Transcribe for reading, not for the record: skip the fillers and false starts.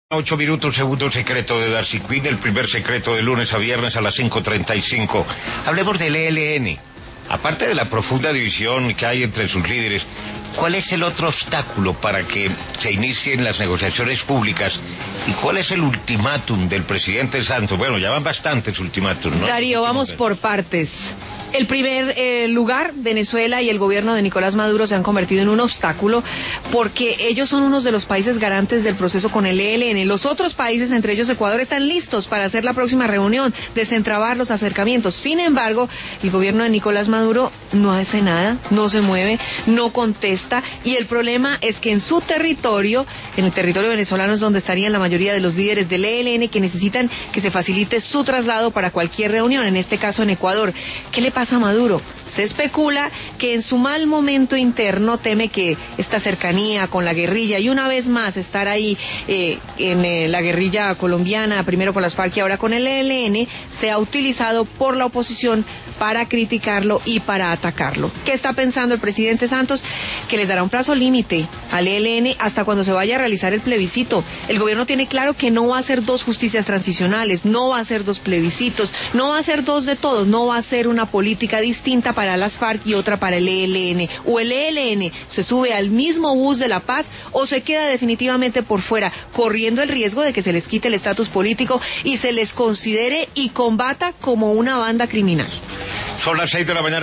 8 minutos, segundo secreto de Darcy Quinn, el primer secreto de lunes a viernes a las 5:35. Hablemos del ELN. Aparte de la profunda división que hay entre sus líderes, ¿cuál es el otro obstáculo para que se inicien las negociaciones públicas? ¿Y cuál es el ultimátum del presidente Santos? Bueno, ya van bastantes ultimátum, ¿no? Darío, vamos por partes. El primer lugar, Venezuela y el gobierno de Nicolás Maduro se han convertido en un obstáculo porque ellos son unos de los países garantes del proceso con el ELN. Los otros países, entre ellos Ecuador, están listos para hacer la próxima reunión, desentrabar los acercamientos. Sin embargo, el gobierno de Nicolás Maduro no hace nada, no se mueve, no contesta, y el problema es que en su territorio, en el territorio venezolano, es donde estarían la mayoría de los líderes del ELN que necesitan que se facilite su traslado para cualquier reunión, en este caso en Ecuador. ¿Qué le pasa a Maduro? Se especula que en su mal momento interno teme que esta cercanía con la guerrilla y una vez más estar ahí en la guerrilla colombiana, primero con las FARC y ahora con el ELN, sea utilizado por la oposición para criticarlo y para atacarlo. ¿Qué está pensando el presidente Santos? Que les dará un plazo límite al ELN hasta cuando se vaya a realizar el plebiscito. El gobierno tiene claro que no va a hacer dos justicias transicionales, no va a hacer dos plebiscitos, no va a hacer dos de todos, no va a ser una política distinta para las FARC y otra para el ELN. O el ELN se sube al mismo bus de la paz o se queda definitivamente por fuera, corriendo el riesgo de que se les quite el estatus político y se les considere y combata como una banda criminal. Son las 6 de la mañana.